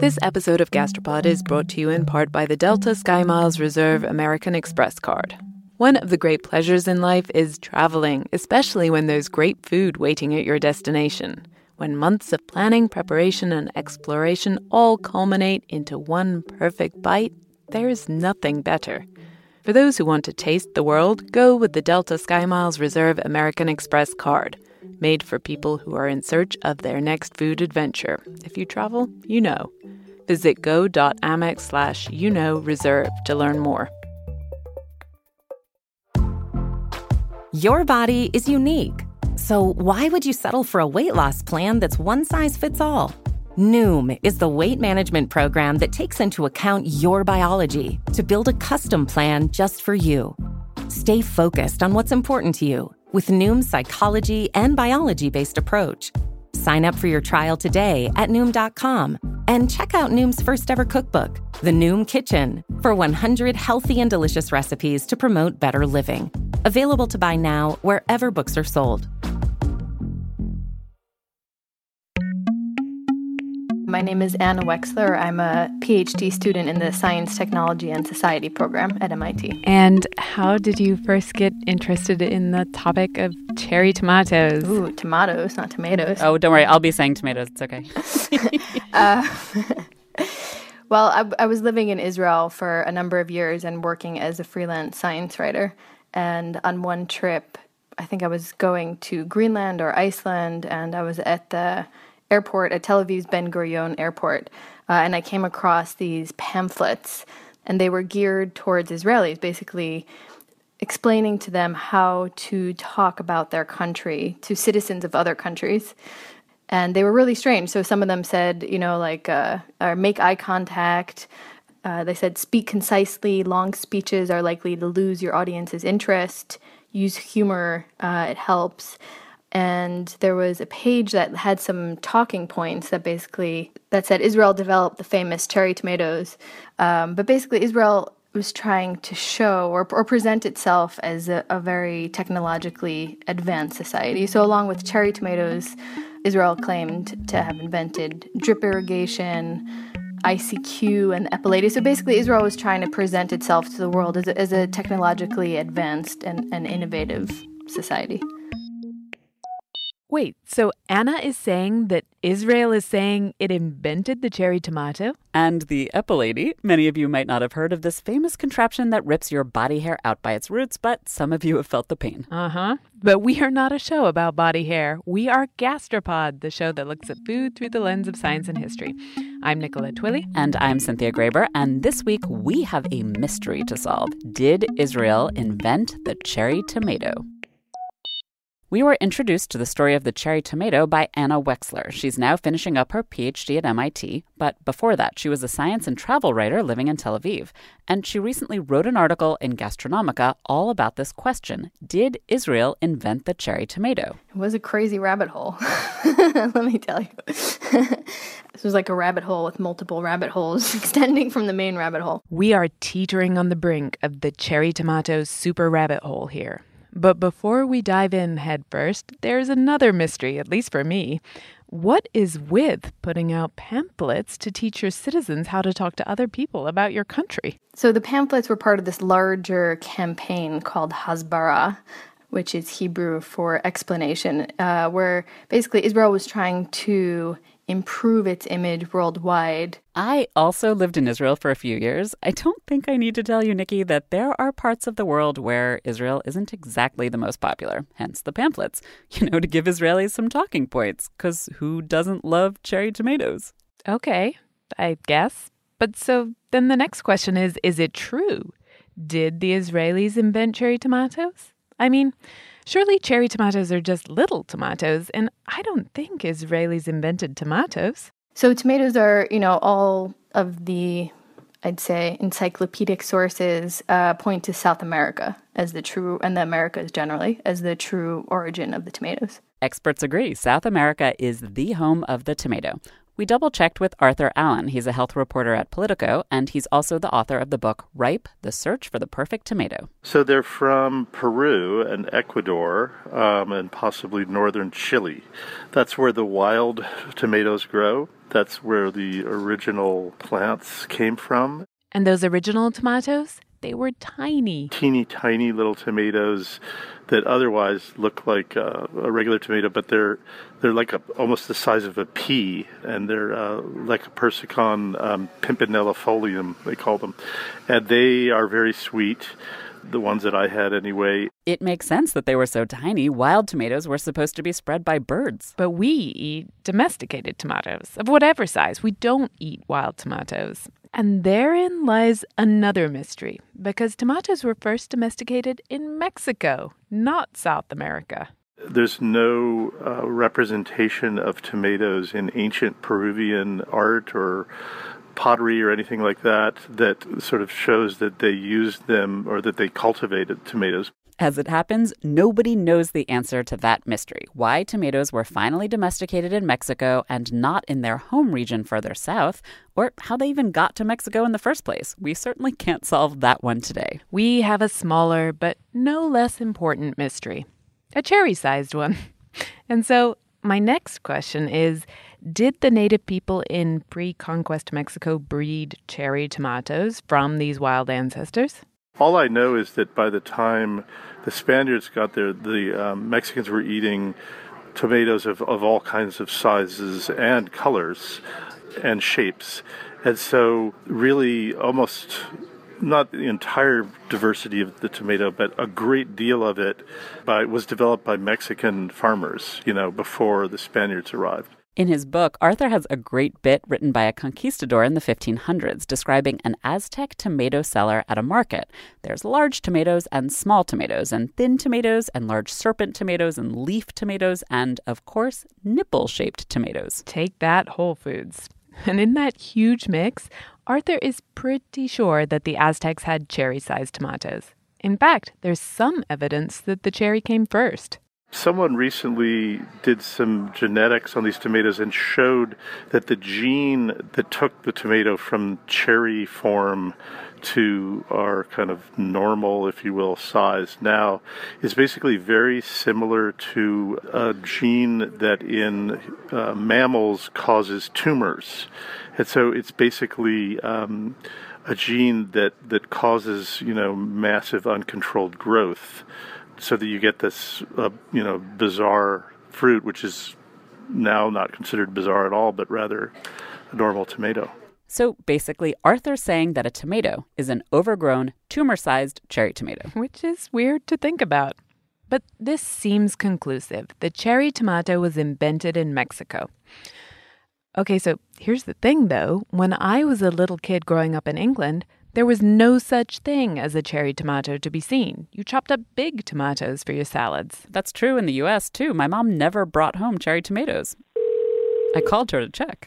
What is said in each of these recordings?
This episode of Gastropod is brought to you in part by the Delta SkyMiles Reserve American Express card. One of the great pleasures in life is traveling, especially when there's great food waiting at your destination. When months of planning, preparation, and exploration all culminate into one perfect bite, there's nothing better. For those who want to taste the world, go with the Delta SkyMiles Reserve American Express card, made for people who are in search of their next food adventure. If you travel, you know. Visit go.amex/reserve to learn more. Your body is unique. So why would you settle for a weight loss plan that's one size fits all? Noom is the weight management program that takes into account your biology to build a custom plan just for you. Stay focused on what's important to you with Noom's psychology and biology-based approach. Sign up for your trial today at Noom.com and check out Noom's first ever cookbook, The Noom Kitchen, for 100 healthy and delicious recipes to promote better living. Available to buy now wherever books are sold. My name is Anna Wexler. I'm a PhD student in the Science, Technology, and Society program at MIT. And how did you first get interested in the topic of cherry tomatoes? Ooh, tomatoes, not tomatoes. Oh, don't worry. I'll be saying tomatoes. It's okay. Well, I was living in Israel for a number of years and working as a freelance science writer. And on one trip, I think I was going to Greenland or Iceland, and I was at the airport at Tel Aviv's Ben Gurion airport, and I came across these pamphlets, and they were geared towards Israelis, basically explaining to them how to talk about their country to citizens of other countries. And they were really strange. So some of them said, make eye contact. They said, speak concisely. Long speeches are likely to lose your audience's interest. Use humor. It helps. And there was a page that had some talking points that said Israel developed the famous cherry tomatoes. But basically Israel was trying to show or present itself as a very technologically advanced society. So along with cherry tomatoes, Israel claimed to have invented drip irrigation, ICQ, and epilaty. So basically Israel was trying to present itself to the world as a technologically advanced and innovative society. Wait, so Anna is saying that Israel is saying it invented the cherry tomato? And the epilady. Many of you might not have heard of this famous contraption that rips your body hair out by its roots, but some of you have felt the pain. But we are not a show about body hair. We are Gastropod, the show that looks at food through the lens of science and history. I'm Nicolette Twilley. And I'm Cynthia Graber. And this week we have a mystery to solve. Did Israel invent the cherry tomato? We were introduced to the story of the cherry tomato by Anna Wexler. She's now finishing up her PhD at MIT, but before that, she was a science and travel writer living in Tel Aviv. And she recently wrote an article in Gastronomica all about this question. Did Israel invent the cherry tomato? It was a crazy rabbit hole, let me tell you. This was like a rabbit hole with multiple rabbit holes extending from the main rabbit hole. We are teetering on the brink of the cherry tomato's super rabbit hole here. But before we dive in head first, there's another mystery, at least for me. What is with putting out pamphlets to teach your citizens how to talk to other people about your country? So the pamphlets were part of this larger campaign called Hasbara, which is Hebrew for explanation, where basically Israel was trying to improve its image worldwide. I also lived in Israel for a few years. I don't think I need to tell you, Nikki, that there are parts of the world where Israel isn't exactly the most popular, hence the pamphlets, to give Israelis some talking points, because who doesn't love cherry tomatoes? Okay, I guess. But so then the next question is it true? Did the Israelis invent cherry tomatoes? I mean, surely cherry tomatoes are just little tomatoes, and I don't think Israelis invented tomatoes. So tomatoes are, all of the, I'd say, encyclopedic sources point to South America as the true, and the Americas generally, as the true origin of the tomatoes. Experts agree. South America is the home of the tomato. We double-checked with Arthur Allen. He's a health reporter at Politico, and he's also the author of the book Ripe, The Search for the Perfect Tomato. So they're from Peru and Ecuador and possibly northern Chile. That's where the wild tomatoes grow. That's where the original plants came from. And those original tomatoes? They were tiny. Teeny tiny little tomatoes that otherwise look like a regular tomato, but they're like almost the size of a pea, and they're like a persicon pimpinellifolium, they call them. And they are very sweet, the ones that I had anyway. It makes sense that they were so tiny. Wild tomatoes were supposed to be spread by birds. But we eat domesticated tomatoes of whatever size. We don't eat wild tomatoes. And therein lies another mystery, because tomatoes were first domesticated in Mexico, not South America. There's no representation of tomatoes in ancient Peruvian art or pottery or anything like that sort of shows that they used them or that they cultivated tomatoes. As it happens, nobody knows the answer to that mystery. Why tomatoes were finally domesticated in Mexico and not in their home region further south, or how they even got to Mexico in the first place. We certainly can't solve that one today. We have a smaller but no less important mystery, a cherry-sized one. And so my next question is, did the native people in pre-conquest Mexico breed cherry tomatoes from these wild ancestors? All I know is that by the time the Spaniards got there, the Mexicans were eating tomatoes of all kinds of sizes and colors and shapes. And so really almost not the entire diversity of the tomato, but a great deal of it was developed by Mexican farmers, before the Spaniards arrived. In his book, Arthur has a great bit written by a conquistador in the 1500s describing an Aztec tomato seller at a market. There's large tomatoes and small tomatoes, and thin tomatoes and large serpent tomatoes and leaf tomatoes, and, of course, nipple-shaped tomatoes. Take that, Whole Foods. And in that huge mix, Arthur is pretty sure that the Aztecs had cherry-sized tomatoes. In fact, there's some evidence that the cherry came first. Someone recently did some genetics on these tomatoes and showed that the gene that took the tomato from cherry form to our kind of normal, if you will, size now is basically very similar to a gene that in mammals causes tumors. And so it's basically a gene that causes, massive uncontrolled growth, so that you get this, bizarre fruit, which is now not considered bizarre at all, but rather a normal tomato. So basically, Arthur's saying that a tomato is an overgrown, tumor-sized cherry tomato. Which is weird to think about. But this seems conclusive. The cherry tomato was invented in Mexico. Okay, so here's the thing, though. When I was a little kid growing up in England, there was no such thing as a cherry tomato to be seen. You chopped up big tomatoes for your salads. That's true in the U.S., too. My mom never brought home cherry tomatoes. I called her to check.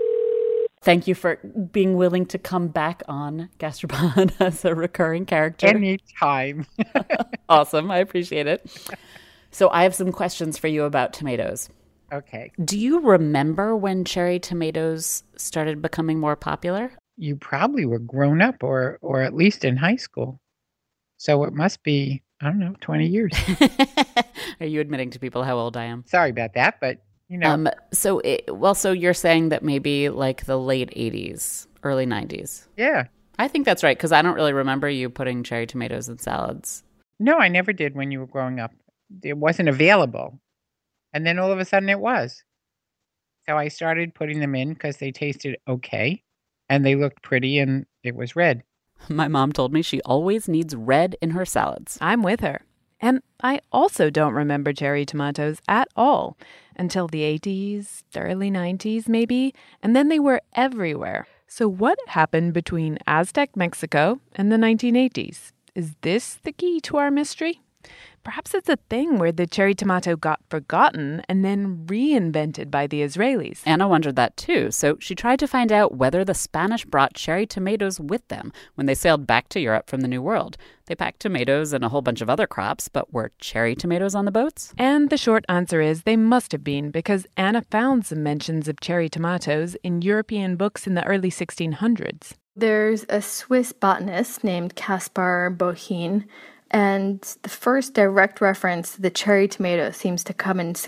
Thank you for being willing to come back on Gastropod as a recurring character. Anytime. Awesome. I appreciate it. So I have some questions for you about tomatoes. Okay. Do you remember when cherry tomatoes started becoming more popular? You probably were grown up or at least in high school. So it must be, 20 years. Are you admitting to people how old I am? Sorry about that, but, So you're saying that maybe like the late 80s, early 90s. Yeah. I think that's right, because I don't really remember you putting cherry tomatoes in salads. No, I never did when you were growing up. It wasn't available. And then all of a sudden it was. So I started putting them in because they tasted okay. And they looked pretty, and it was red. My mom told me she always needs red in her salads. I'm with her. And I also don't remember cherry tomatoes at all until the 80s, early 90s maybe, and then they were everywhere. So what happened between Aztec Mexico and the 1980s? Is this the key to our mystery? Perhaps it's a thing where the cherry tomato got forgotten and then reinvented by the Israelis. Anna wondered that too, so she tried to find out whether the Spanish brought cherry tomatoes with them when they sailed back to Europe from the New World. They packed tomatoes and a whole bunch of other crops, but were cherry tomatoes on the boats? And the short answer is they must have been, because Anna found some mentions of cherry tomatoes in European books in the early 1600s. There's a Swiss botanist named Caspar Bohin, and the first direct reference to the cherry tomato seems to come in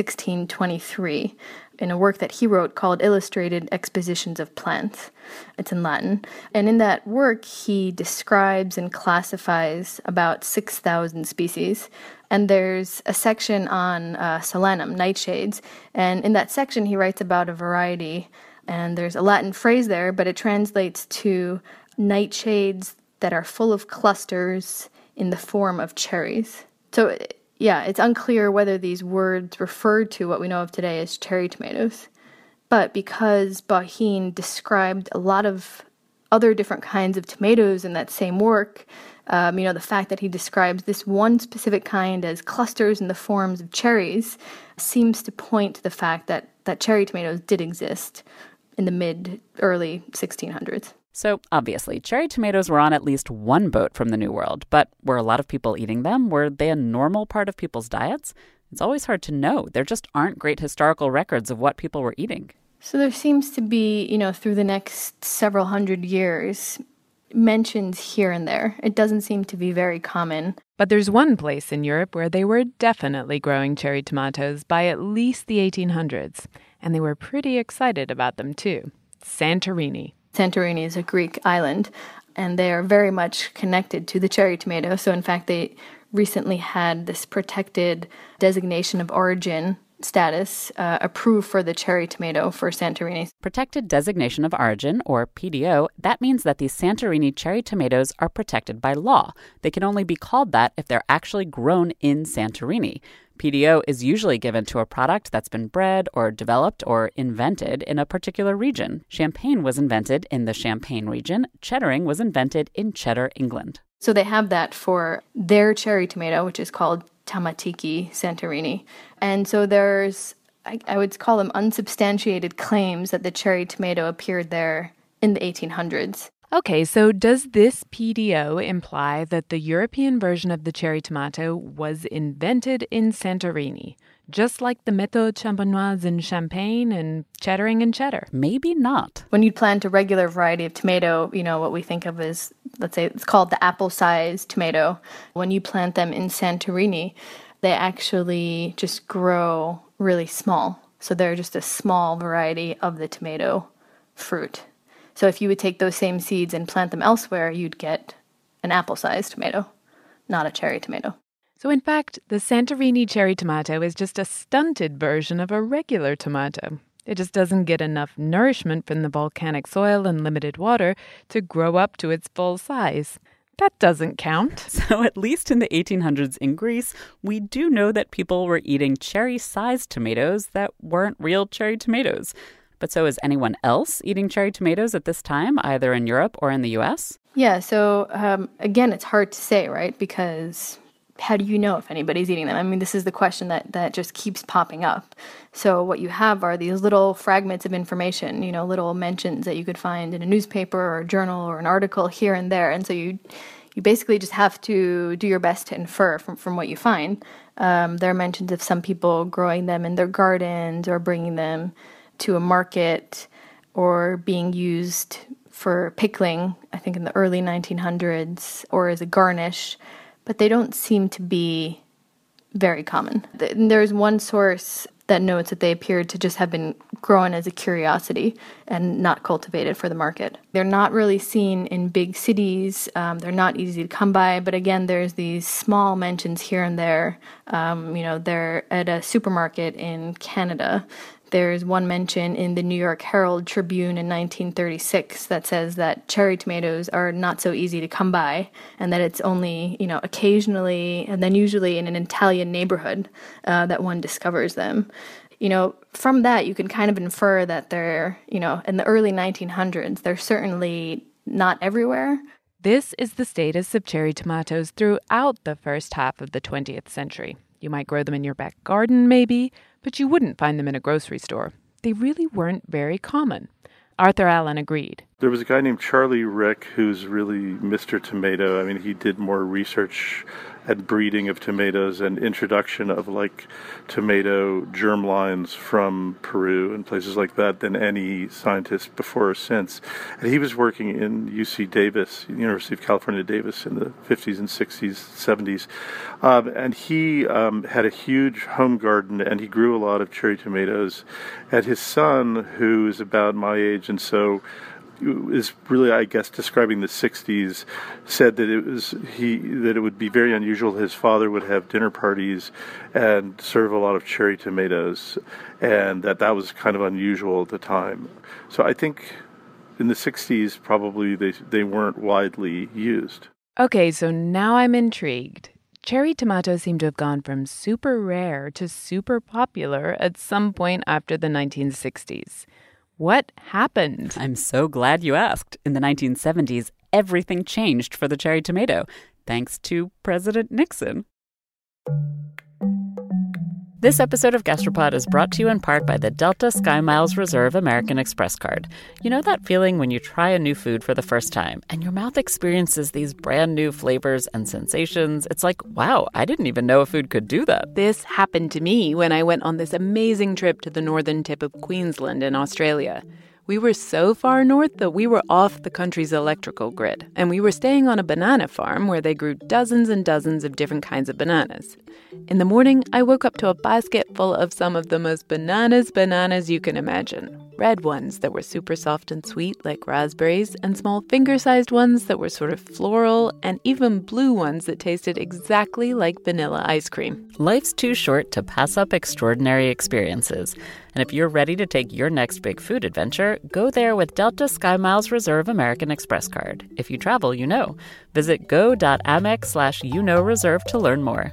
1623 in a work that he wrote called Illustrated Expositions of Plants. It's in Latin. And in that work, he describes and classifies about 6,000 species. And there's a section on solanum, nightshades. And in that section, he writes about a variety. And there's a Latin phrase there, but it translates to nightshades that are full of clusters in the form of cherries. So, yeah, it's unclear whether these words refer to what we know of today as cherry tomatoes. But because Bohin described a lot of other different kinds of tomatoes in that same work, the fact that he describes this one specific kind as clusters in the forms of cherries seems to point to the fact that cherry tomatoes did exist in the early 1600s. So, obviously, cherry tomatoes were on at least one boat from the New World, but were a lot of people eating them? Were they a normal part of people's diets? It's always hard to know. There just aren't great historical records of what people were eating. So there seems to be, through the next several hundred years, mentions here and there. It doesn't seem to be very common. But there's one place in Europe where they were definitely growing cherry tomatoes by at least the 1800s, and they were pretty excited about them too. Santorini. Santorini is a Greek island, and they are very much connected to the cherry tomato. So, in fact, they recently had this protected designation of origin status approved for the cherry tomato for Santorini. Protected Designation of Origin, or PDO, that means that these Santorini cherry tomatoes are protected by law. They can only be called that if they're actually grown in Santorini. PDO is usually given to a product that's been bred or developed or invented in a particular region. Champagne was invented in the Champagne region. Cheddaring was invented in Cheddar, England. So they have that for their cherry tomato, which is called Tamatiki Santorini. And so there's, I would call them unsubstantiated claims that the cherry tomato appeared there in the 1800s. Okay, so does this PDO imply that the European version of the cherry tomato was invented in Santorini, just like the méthode champenoise in Champagne and Cheddaring in Cheddar? Maybe not. When you plant a regular variety of tomato, what we think of as, let's say, it's called the apple-sized tomato. When you plant them in Santorini, they actually just grow really small. So they're just a small variety of the tomato fruit. So if you would take those same seeds and plant them elsewhere, you'd get an apple-sized tomato, not a cherry tomato. So in fact, the Santorini cherry tomato is just a stunted version of a regular tomato. It just doesn't get enough nourishment from the volcanic soil and limited water to grow up to its full size. That doesn't count. So at least in the 1800s in Greece, we do know that people were eating cherry-sized tomatoes that weren't real cherry tomatoes. But so is anyone else eating cherry tomatoes at this time, either in Europe or in the U.S.? Yeah, so again, it's hard to say, right? Because how do you know if anybody's eating them? I mean, this is the question that just keeps popping up. So what you have are these little fragments of information, little mentions that you could find in a newspaper or a journal or an article here and there. And so you basically just have to do your best to infer from what you find. There are mentions of some people growing them in their gardens or bringing them to a market or being used for pickling, I think in the early 1900s, or as a garnish, but they don't seem to be very common. There's one source that notes that they appeared to just have been grown as a curiosity and not cultivated for the market. They're not really seen in big cities. They're not easy to come by. But again, there's these small mentions here and there. They're at a supermarket in Canada. There's one mention in the New York Herald Tribune in 1936 that says that cherry tomatoes are not so easy to come by and that it's only, occasionally and then usually in an Italian neighborhood that one discovers them. From that, you can kind of infer that they're, in the early 1900s, they're certainly not everywhere. This is the status of cherry tomatoes throughout the first half of the 20th century. You might grow them in your back garden, maybe, but you wouldn't find them in a grocery store. They really weren't very common. Arthur Allen agreed. There was a guy named Charlie Rick who's really Mr. Tomato. I mean, he did more research and breeding of tomatoes and introduction of tomato germlines from Peru and places like that than any scientist before or since. And he was working in UC Davis, University of California, Davis, in the 50s and 60s, 70s. And he had a huge home garden, and he grew a lot of cherry tomatoes. And his son, who is about my age, and so is really, I guess, describing the 60s, said that it would be very unusual. His father would have dinner parties and serve a lot of cherry tomatoes, and that was kind of unusual at the time. So I think in the 60s, probably they weren't widely used. Okay, so now I'm intrigued. Cherry tomatoes seem to have gone from super rare to super popular at some point after the 1960s. What happened? I'm so glad you asked. In the 1970s, everything changed for the cherry tomato, thanks to President Nixon. This episode of Gastropod is brought to you in part by the Delta SkyMiles Reserve American Express card. You know that feeling when you try a new food for the first time and your mouth experiences these brand new flavors and sensations? It's like, wow, I didn't even know a food could do that. This happened to me when I went on this amazing trip to the northern tip of Queensland in Australia. We were so far north that we were off the country's electrical grid, and we were staying on a banana farm where they grew dozens and dozens of different kinds of bananas. In the morning, I woke up to a basket full of some of the most bananas you can imagine. Red ones that were super soft and sweet like raspberries, and small finger-sized ones that were sort of floral, and even blue ones that tasted exactly like vanilla ice cream. Life's too short to pass up extraordinary experiences. And if you're ready to take your next big food adventure, go there with Delta SkyMiles Reserve American Express card. If you travel, you know. Visit go.amex/reserve to learn more.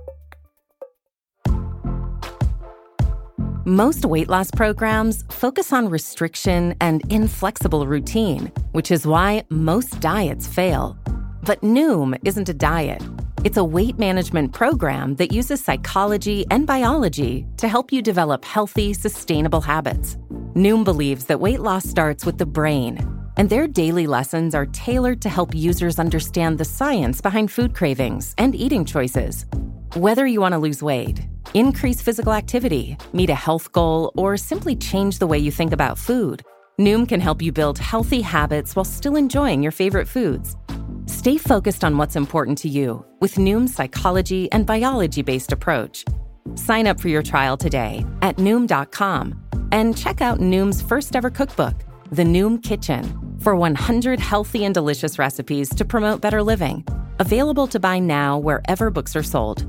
Most weight loss programs focus on restriction and inflexible routine, which is why most diets fail. But Noom isn't a diet. It's a weight management program that uses psychology and biology to help you develop healthy, sustainable habits. Noom believes that weight loss starts with the brain, and their daily lessons are tailored to help users understand the science behind food cravings and eating choices. Whether you want to lose weight, increase physical activity, meet a health goal, or simply change the way you think about food, Noom can help you build healthy habits while still enjoying your favorite foods. Stay focused on what's important to you with Noom's psychology and biology-based approach. Sign up for your trial today at Noom.com and check out Noom's first ever cookbook, The Noom Kitchen, for 100 healthy and delicious recipes to promote better living. Available to buy now wherever books are sold.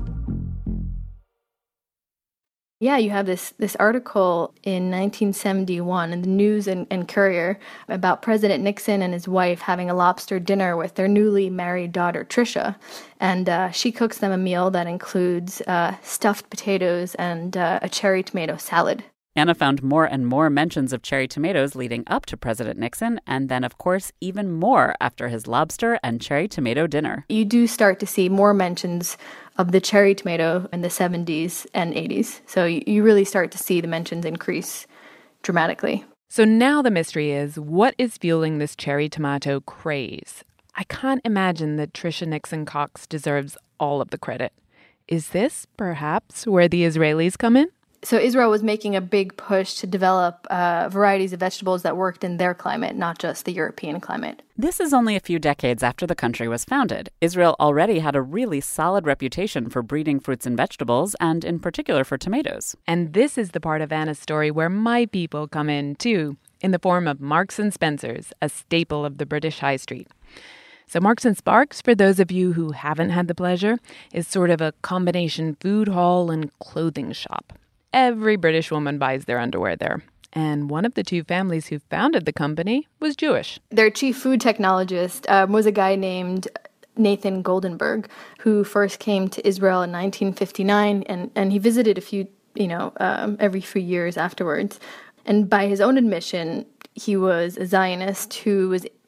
Yeah, you have this article in 1971 in the News and Courier about President Nixon and his wife having a lobster dinner with their newly married daughter, Tricia. And she cooks them a meal that includes stuffed potatoes and a cherry tomato salad. Anna found more and more mentions of cherry tomatoes leading up to President Nixon, and then, of course, even more after his lobster and cherry tomato dinner. You do start to see more mentions of the cherry tomato in the 70s and 80s. So you really start to see the mentions increase dramatically. So now the mystery is, what is fueling this cherry tomato craze? I can't imagine that Tricia Nixon Cox deserves all of the credit. Is this, perhaps, where the Israelis come in? So Israel was making a big push to develop varieties of vegetables that worked in their climate, not just the European climate. This is only a few decades after the country was founded. Israel already had a really solid reputation for breeding fruits and vegetables, and in particular for tomatoes. And this is the part of Anna's story where my people come in, too, in the form of Marks and Spencer's, a staple of the British High Street. So Marks and Sparks, for those of you who haven't had the pleasure, is sort of a combination food hall and clothing shop. Every British woman buys their underwear there. And one of the two families who founded the company was Jewish. Their chief food technologist was a guy named Nathan Goldenberg, who first came to Israel in 1959, and he visited a few, every few years afterwards. And by his own admission, he was a Zionist who was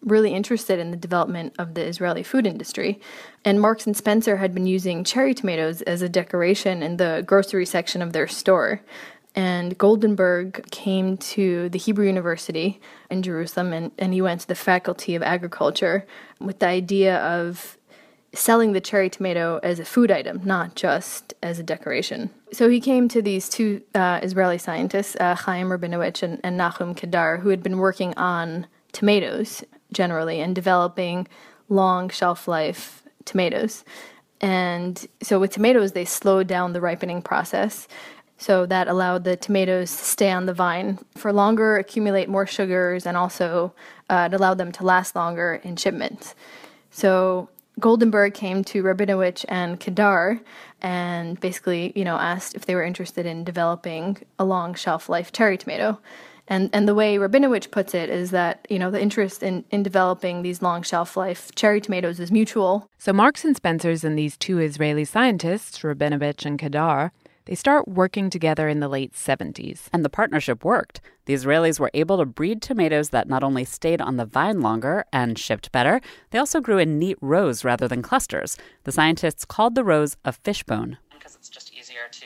really interested in the development of the Israeli food industry. And Marks and Spencer had been using cherry tomatoes as a decoration in the grocery section of their store. And Goldenberg came to the Hebrew University in Jerusalem, and he went to the Faculty of Agriculture with the idea of selling the cherry tomato as a food item, not just as a decoration. So he came to these two Israeli scientists, Chaim Rabinowitz and Nahum Kedar, who had been working on tomatoes generally and developing long shelf life tomatoes. And so with tomatoes, they slowed down the ripening process. So that allowed the tomatoes to stay on the vine for longer, accumulate more sugars, and also it allowed them to last longer in shipments. So Goldenberg came to Rabinowitz and Kedar and basically, asked if they were interested in developing a long shelf life cherry tomato. And the way Rabinowitz puts it is that, the interest in developing these long shelf life cherry tomatoes is mutual. So Marks and Spencer's and these two Israeli scientists, Rabinowitz and Kedar, they start working together in the late 70s. And the partnership worked. The Israelis were able to breed tomatoes that not only stayed on the vine longer and shipped better, they also grew in neat rows rather than clusters. The scientists called the rows a fishbone. Because it's just easier to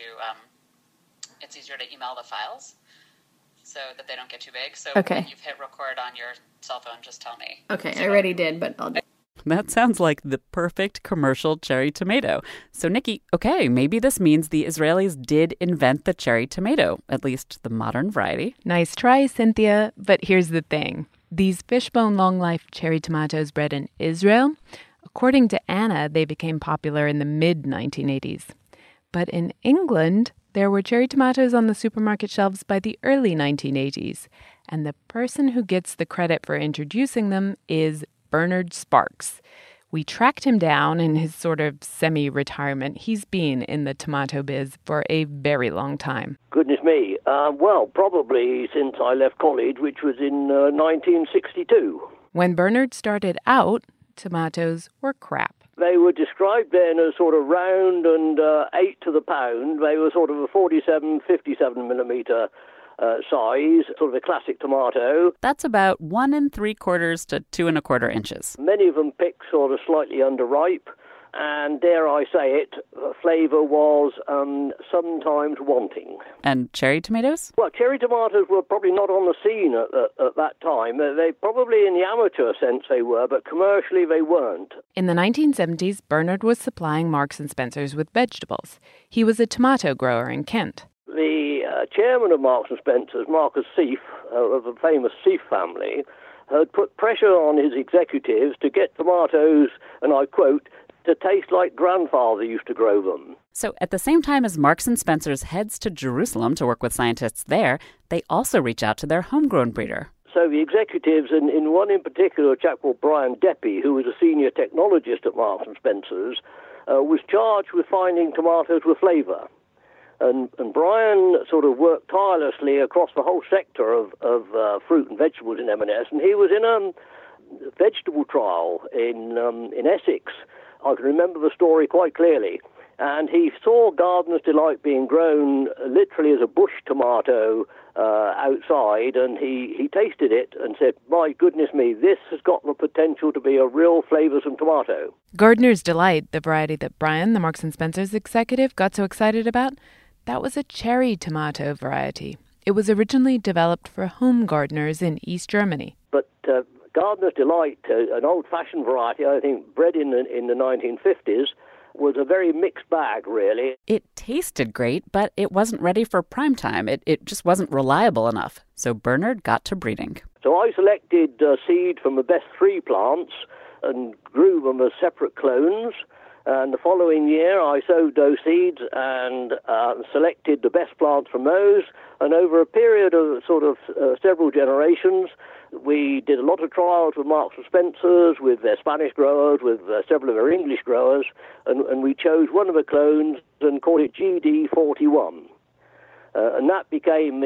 email the files so that they don't get too big. So when you've hit record on your cell phone, just tell me. Okay, I already did, but I'll do. That sounds like the perfect commercial cherry tomato. So, Nikki, okay, maybe this means the Israelis did invent the cherry tomato, at least the modern variety. Nice try, Cynthia. But here's the thing. These fishbone long-life cherry tomatoes bred in Israel, according to Anna, they became popular in the mid-1980s. But in England, there were cherry tomatoes on the supermarket shelves by the early 1980s. And the person who gets the credit for introducing them is Bernard Sparks. We tracked him down in his sort of semi-retirement. He's been in the tomato biz for a very long time. Goodness me. Well, probably since I left college, which was in 1962. When Bernard started out, tomatoes were crap. They were described then as sort of round and 8 to the pound. They were sort of a 47, 57 millimeter size, sort of a classic tomato. That's about 1 3/4 to 2 1/4 inches. Many of them picked sort of slightly underripe, and dare I say it, flavour was sometimes wanting. And cherry tomatoes? Well, cherry tomatoes were probably not on the scene at that time. They probably in the amateur sense they were, but commercially they weren't. In the 1970s, Bernard was supplying Marks and Spencer's with vegetables. He was a tomato grower in Kent. The chairman of Marks and Spencer's, Marcus Seif, of the famous Seif family, had put pressure on his executives to get tomatoes, and I quote, to taste like grandfather used to grow them. So at the same time as Marks and Spencer's heads to Jerusalem to work with scientists there, they also reach out to their homegrown breeder. So the executives, and in one in particular, a chap called Brian Deppy, who was a senior technologist at Marks and Spencer's, was charged with finding tomatoes with flavour. And Brian sort of worked tirelessly across the whole sector of fruit and vegetables in M&S, and he was in a vegetable trial in Essex. I can remember the story quite clearly. And he saw Gardener's Delight being grown literally as a bush tomato outside, and he tasted it and said, my goodness me, this has got the potential to be a real flavoursome tomato. Gardener's Delight, the variety that Brian, the Marks and Spencer's executive, got so excited about, that was a cherry tomato variety. It was originally developed for home gardeners in East Germany. But Gardener's Delight, an old-fashioned variety, I think, bred in the 1950s, was a very mixed bag, really. It tasted great, but it wasn't ready for prime time. It just wasn't reliable enough. So Bernard got to breeding. So I selected seed from the best 3 plants and grew them as separate clones. And the following year, I sowed those seeds and selected the best plants from those. And over a period of sort of several generations, we did a lot of trials with Marks and Spencer's, with their Spanish growers, with several of their English growers, and we chose one of the clones and called it GD41. And that became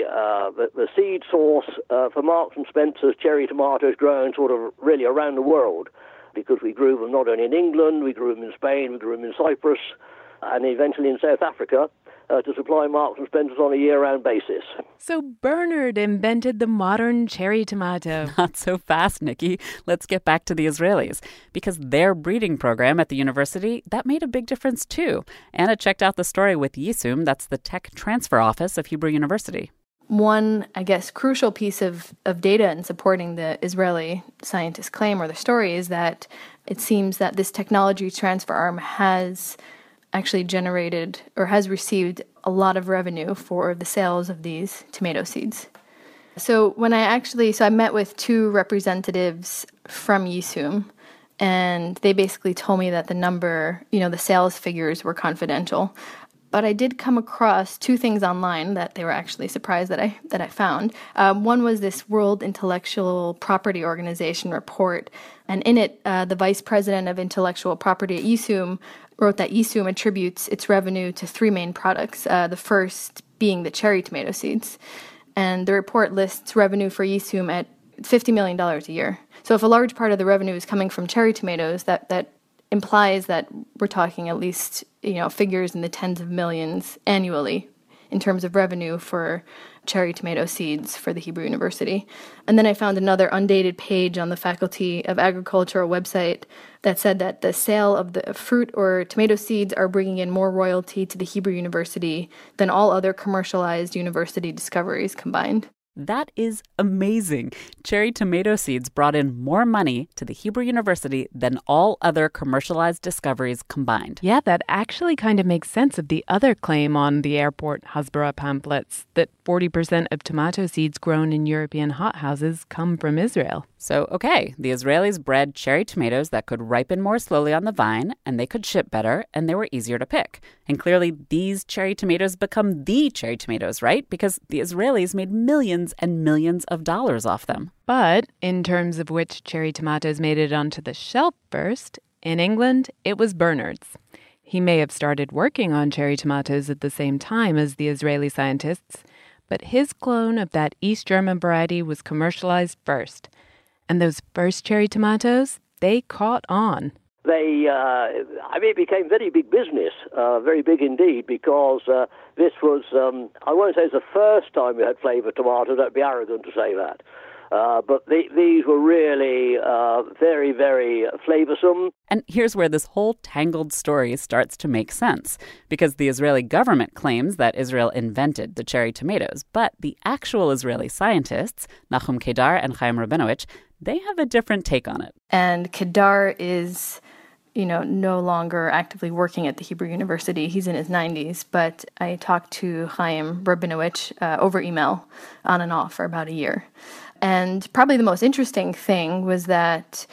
the seed source for Marks and Spencer's cherry tomatoes grown sort of really around the world, because we grew them not only in England, we grew them in Spain, we grew them in Cyprus, and eventually in South Africa. to supply Marks and Spencer's on a year-round basis. So Bernard invented the modern cherry tomato. Not so fast, Nikki. Let's get back to the Israelis. Because their breeding program at the university, that made a big difference too. Anna checked out the story with Yisum, that's the tech transfer office of Hebrew University. One, I guess, crucial piece of data in supporting the Israeli scientist claim or the story is that it seems that this technology transfer arm has actually generated or has received a lot of revenue for the sales of these tomato seeds. So I met with two representatives from Yisum, and they basically told me that the sales figures were confidential. But I did come across two things online that they were actually surprised that I found. One was this World Intellectual Property Organization report, and in it, the vice president of intellectual property at Yisum wrote that Yisum attributes its revenue to three main products, the first being the cherry tomato seeds. And the report lists revenue for Yisum at $50 million a year. So if a large part of the revenue is coming from cherry tomatoes, that implies that we're talking at least, figures in the tens of millions annually in terms of revenue for cherry tomato seeds for the Hebrew University. And then I found another undated page on the Faculty of Agriculture website that said that the sale of the fruit or tomato seeds are bringing in more royalty to the Hebrew University than all other commercialized university discoveries combined. That is amazing. Cherry tomato seeds brought in more money to the Hebrew University than all other commercialized discoveries combined. Yeah, that actually kind of makes sense of the other claim on the airport Hasbara pamphlets that 40% of tomato seeds grown in European hothouses come from Israel. So, okay, the Israelis bred cherry tomatoes that could ripen more slowly on the vine, and they could ship better, and they were easier to pick. And clearly, these cherry tomatoes become the cherry tomatoes, right? Because the Israelis made millions and millions of dollars off them. But in terms of which cherry tomatoes made it onto the shelf first, in England, it was Bernard's. He may have started working on cherry tomatoes at the same time as the Israeli scientists, but his clone of that East German variety was commercialized first. And those first cherry tomatoes, they caught on. It became very big business, very big indeed, because this was, I won't say it's the first time we had flavored tomatoes, that'd be arrogant to say that. But these were really very, very flavorsome. And here's where this whole tangled story starts to make sense, because the Israeli government claims that Israel invented the cherry tomatoes, but the actual Israeli scientists, Nachum Kedar and Chaim Rabinovich, they have a different take on it. And Kedar is, no longer actively working at the Hebrew University. He's in his 90s, but I talked to Chaim Rabinovich over email on and off for about a year. And probably the most interesting thing was that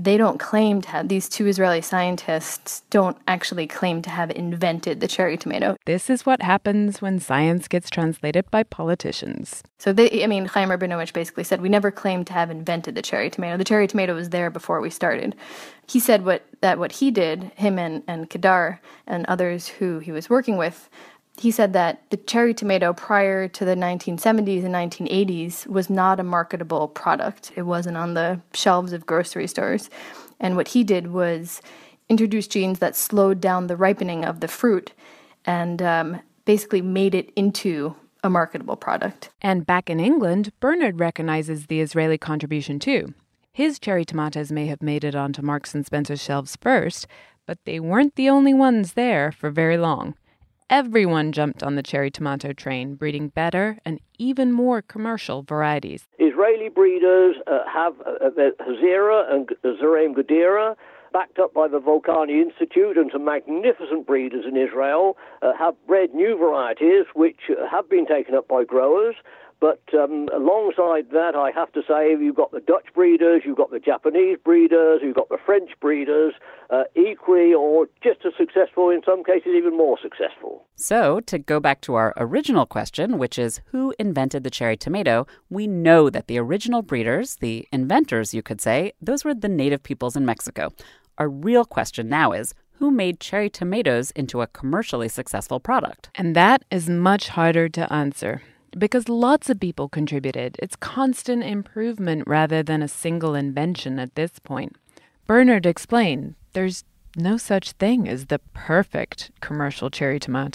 these two Israeli scientists don't actually claim to have invented the cherry tomato. This is what happens when science gets translated by politicians. So Chaim Rabinovich basically said, we never claimed to have invented the cherry tomato. The cherry tomato was there before we started. He said what he did, him and Kedar and others who he was working with, he said that the cherry tomato prior to the 1970s and 1980s was not a marketable product. It wasn't on the shelves of grocery stores. And what he did was introduce genes that slowed down the ripening of the fruit and basically made it into a marketable product. And back in England, Bernard recognizes the Israeli contribution too. His cherry tomatoes may have made it onto Marks and Spencer's shelves first, but they weren't the only ones there for very long. Everyone jumped on the cherry tomato train, breeding better and even more commercial varieties. Israeli breeders have Hazira and Zeraim Gadira, backed up by the Volcani Institute, and some magnificent breeders in Israel have bred new varieties which have been taken up by growers. But alongside that, I have to say, you've got the Dutch breeders, you've got the Japanese breeders, you've got the French breeders, equally or just as successful, in some cases even more successful. So, to go back to our original question, which is who invented the cherry tomato, we know that the original breeders, the inventors, you could say, those were the native peoples in Mexico. Our real question now is, who made cherry tomatoes into a commercially successful product? And that is much harder to answer. Because lots of people contributed. It's constant improvement rather than a single invention at this point. Bernard explained there's no such thing as the perfect commercial cherry tomato.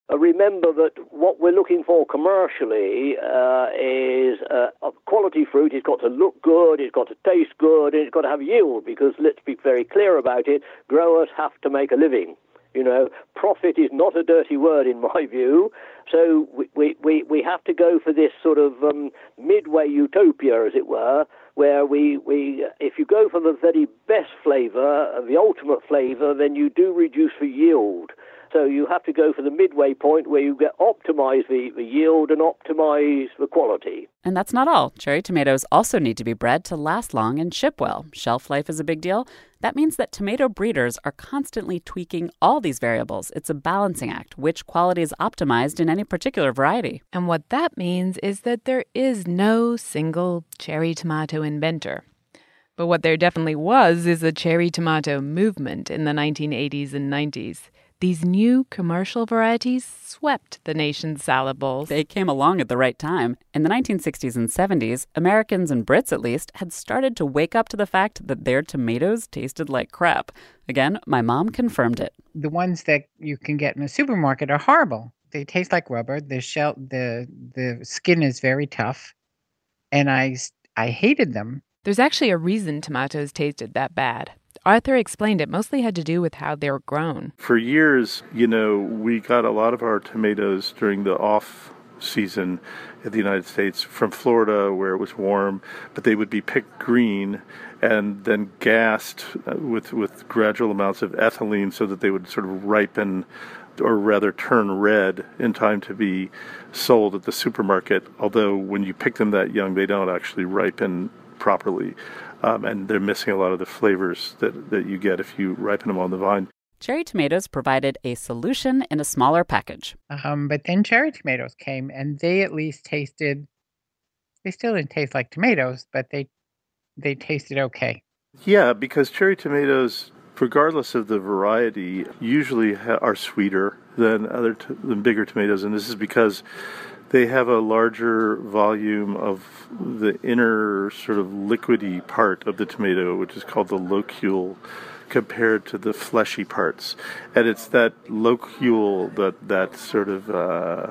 remember that what we're looking for commercially is quality fruit. It's got to look good, it's got to taste good, and it's got to have yield, because let's be very clear about it, growers have to make a living. You know, profit is not a dirty word in my view, so we have to go for this sort of midway utopia, as it were, where we if you go for the very best flavour, the ultimate flavour, then you do reduce the yield. So you have to go for the midway point where you optimize the yield and optimize the quality. And that's not all. Cherry tomatoes also need to be bred to last long and ship well. Shelf life is a big deal. That means that tomato breeders are constantly tweaking all these variables. It's a balancing act, which quality is optimized in any particular variety. And what that means is that there is no single cherry tomato inventor. But what there definitely was is a cherry tomato movement in the 1980s and 90s. These new commercial varieties swept the nation's salad bowls. They came along at the right time. In the 1960s and 70s, Americans and Brits at least had started to wake up to the fact that their tomatoes tasted like crap. Again, my mom confirmed it. The ones that you can get in a supermarket are horrible. They taste like rubber. The skin is very tough, and I hated them. There's actually a reason tomatoes tasted that bad. Arthur explained it mostly had to do with how they were grown. For years, we got a lot of our tomatoes during the off season in the United States from Florida, where it was warm, but they would be picked green and then gassed with gradual amounts of ethylene so that they would sort of ripen, or rather turn red, in time to be sold at the supermarket. Although when you pick them that young, they don't actually ripen properly. And they're missing a lot of the flavors that you get if you ripen them on the vine. Cherry tomatoes provided a solution in a smaller package. But then cherry tomatoes came, and they at least tasted, they still didn't taste like tomatoes, but they tasted okay. Yeah, because cherry tomatoes, regardless of the variety, usually are sweeter than bigger tomatoes. And this is because they have a larger volume of the inner sort of liquidy part of the tomato, which is called the locule, compared to the fleshy parts. And it's that locule, that sort of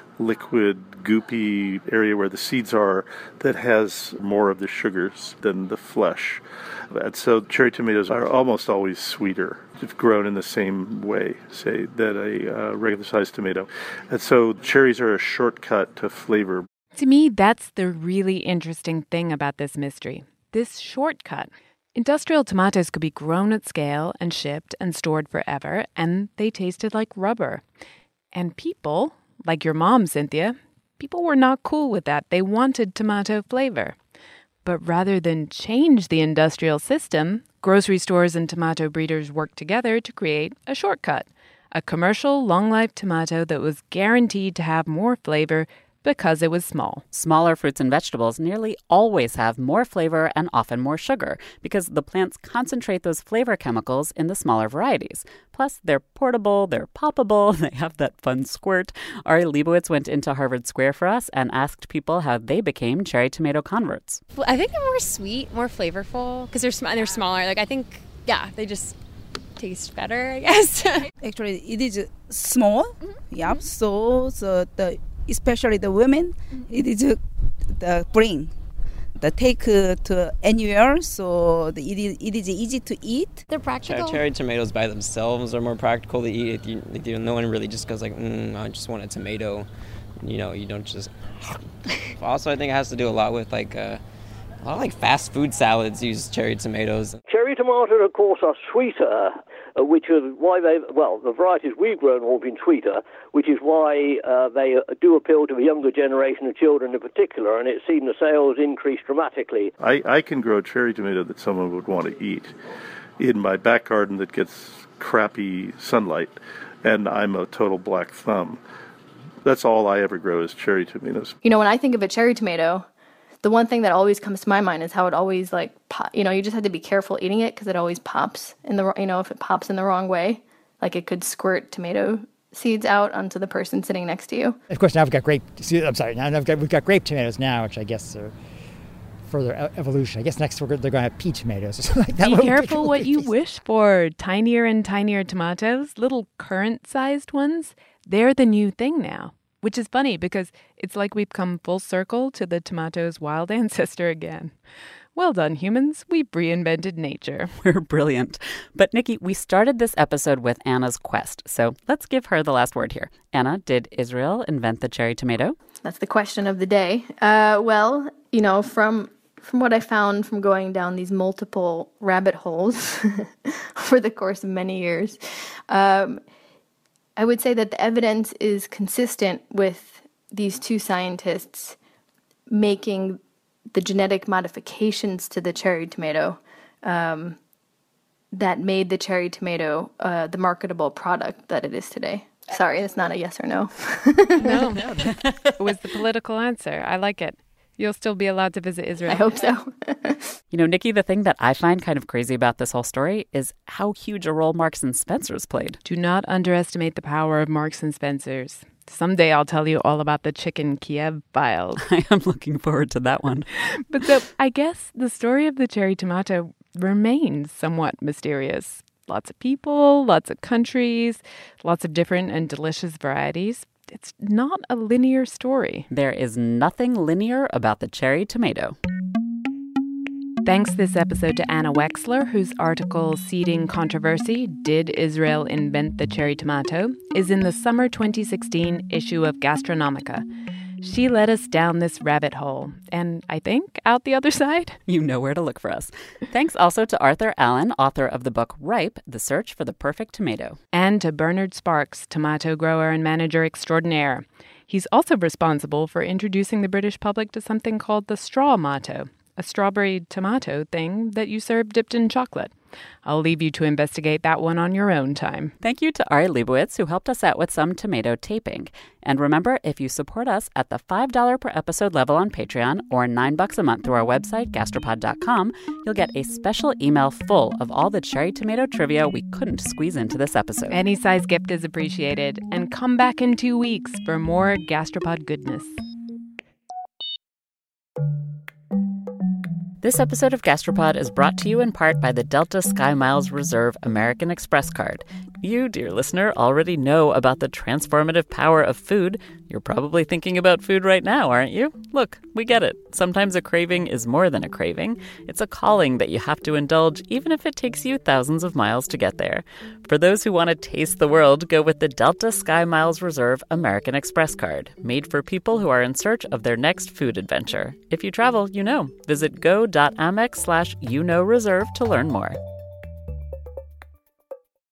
liquid, goopy area where the seeds are, that has more of the sugars than the flesh. And so cherry tomatoes are almost always sweeter, if grown in the same way, say, that a regular-sized tomato. And so cherries are a shortcut to flavor. To me, that's the really interesting thing about this mystery. This shortcut. Industrial tomatoes could be grown at scale and shipped and stored forever, and they tasted like rubber. And people, like your mom, Cynthia, people were not cool with that. They wanted tomato flavor. But rather than change the industrial system, grocery stores and tomato breeders worked together to create a shortcut, a commercial long-life tomato that was guaranteed to have more flavor because it was small. Smaller fruits and vegetables nearly always have more flavor and often more sugar because the plants concentrate those flavor chemicals in the smaller varieties. Plus, they're portable, they're poppable, they have that fun squirt. Ari Leibowitz went into Harvard Square for us and asked people how they became cherry tomato converts. I think they're more sweet, more flavorful because they're smaller. I think, they just taste better, I guess. Actually, it is small. Mm-hmm. Yeah, so especially the women, it is the bring. They take to anywhere, so it is easy to eat. They're practical. Cherry tomatoes by themselves are more practical to eat. No one really just goes like, I just want a tomato. You don't just... Also, I think it has to do a lot with a lot of fast food salads use cherry tomatoes. Cherry tomatoes, of course, are sweeter, which is why the varieties we've grown have all been sweeter, which is why they do appeal to a younger generation of children in particular, and it's seen the sales increase dramatically. I can grow a cherry tomato that someone would want to eat in my back garden that gets crappy sunlight, and I'm a total black thumb. That's all I ever grow is cherry tomatoes. When I think of a cherry tomato, the one thing that always comes to my mind is how it always you just have to be careful eating it because it always pops if it pops in the wrong way, it could squirt tomato seeds out onto the person sitting next to you. Of course, now we've got we've got grape tomatoes now, which I guess are further evolution. I guess next they're going to have pea tomatoes or something like that. Be careful what you wish for. Tinier and tinier tomatoes, little currant-sized ones, They're the new thing now, which is funny because it's like we've come full circle to the tomato's wild ancestor again. Well done, humans. We've reinvented nature. We're brilliant. But, Nikki, we started this episode with Anna's quest, so let's give her the last word here. Anna, did Israel invent the cherry tomato? That's the question of the day. Well, from what I found from going down these multiple rabbit holes over the course of many years, I would say that the evidence is consistent with these two scientists making the genetic modifications to the cherry tomato that made the cherry tomato the marketable product that it is today. Sorry, it's not a yes or no. No, it was the political answer. I like it. You'll still be allowed to visit Israel. I hope so. Nikki, the thing that I find kind of crazy about this whole story is how huge a role Marks and Spencer's played. Do not underestimate the power of Marks and Spencer's. Someday I'll tell you all about the chicken Kiev files. I am looking forward to that one. But so I guess the story of the cherry tomato remains somewhat mysterious. Lots of people, lots of countries, lots of different and delicious varieties. It's not a linear story. There is nothing linear about the cherry tomato. Thanks this episode to Anna Wexler, whose article Seeding Controversy, Did Israel Invent the Cherry Tomato?, is in the summer 2016 issue of Gastronomica. She led us down this rabbit hole, and I think out the other side. You know where to look for us. Thanks also to Arthur Allen, author of the book Ripe, The Search for the Perfect Tomato. And to Bernard Sparks, tomato grower and manager extraordinaire. He's also responsible for introducing the British public to something called the straw mato, a strawberry tomato thing that you serve dipped in chocolate. I'll leave you to investigate that one on your own time. Thank you to Ari Leibowitz, who helped us out with some tomato taping. And remember, if you support us at the $5 per episode level on Patreon or $9 a month through our website, gastropod.com, you'll get a special email full of all the cherry tomato trivia we couldn't squeeze into this episode. Any size gift is appreciated. And come back in 2 weeks for more Gastropod goodness. This episode of Gastropod is brought to you in part by the Delta SkyMiles Reserve American Express card. You, dear listener, already know about the transformative power of food. You're probably thinking about food right now, aren't you? Look, we get it. Sometimes a craving is more than a craving. It's a calling that you have to indulge, even if it takes you thousands of miles to get there. For those who want to taste the world, go with the Delta SkyMiles Reserve American Express card, made for people who are in search of their next food adventure. If you travel, you know. Visit go.amex/reserve to learn more.